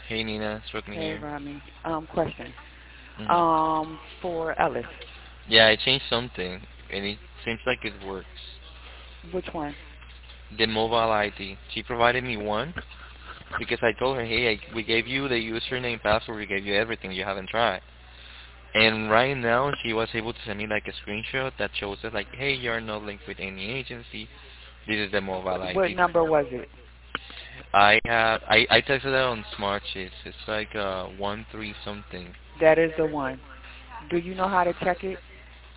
Hey Nina, it's Rodney Hey, here. Rodney. Question. hmm For Ellis, Yeah, I changed something, and it seems like it works. which one? The mobile ID. She provided me one because I told her, hey, we gave you the username, password, we gave you everything. You haven't tried. And right now, she was able to send me like a screenshot that shows us like, hey, you're not linked with any agency. This is the mobile What ID. number was it? I texted her on Smart Sheets. It's like 13 something. That is the one. Do you know how to check it?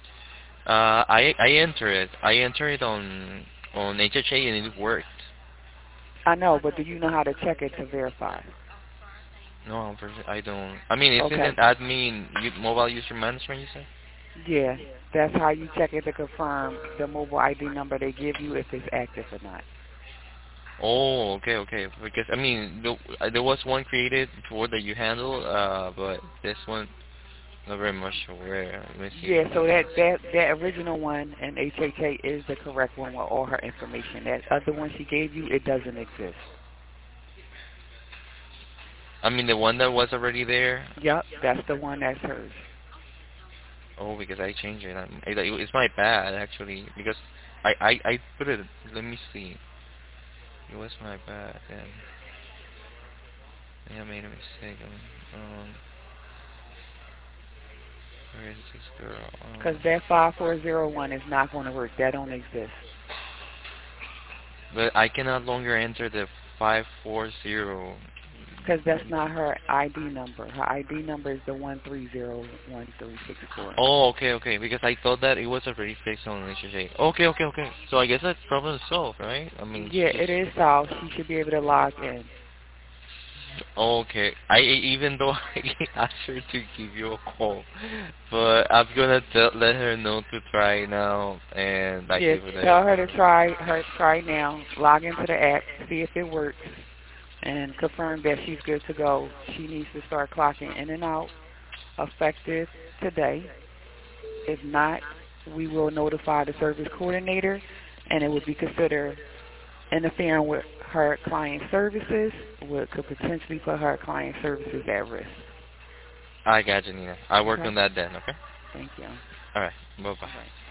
I enter it. I enter it on HHA and it worked. I know, but do you know how to check it to verify? No, I don't. I mean, it's in an Okay. admin mobile user management. You say? Yeah, that's how you check it to confirm the mobile ID number they give you if it's active or not. Oh, okay, okay. Because I mean, there was one created before that you handle, but this one not very much aware. Let me see. Yeah, so that original one in HHA is the correct one with all her information. That other one she gave you, it doesn't exist. I mean, the one that was already there. Yep, that's the one that's hers. Oh, because I changed it. It's my bad actually because I put it. Let me see. It was my bad. Then I made a mistake. Where is this girl? Because that 5401 is not going to work. That don't exist. But I can no longer enter the 540. Because that's not her ID number. Her ID number is the 1301364. Oh, okay, okay. Because I thought that it was already fixed on HHA. Okay, okay, okay. So I guess that problem is solved, right? I mean, Yeah, just it is solved. She should be able to log in. okay. Even though I asked her to give you a call, but I'm gonna let her know to try now and like Yeah, give her tell her the. to try now. Log into the app, see if it works, and confirm that she's good to go. She needs to start clocking in and out effective today. If not, we will notify the service coordinator, and it will be considered interfering with her client services, what could potentially put her client services at risk. I got you, Nina. I work Okay? on that then. Okay. Thank you. All right. Bye bye. All right.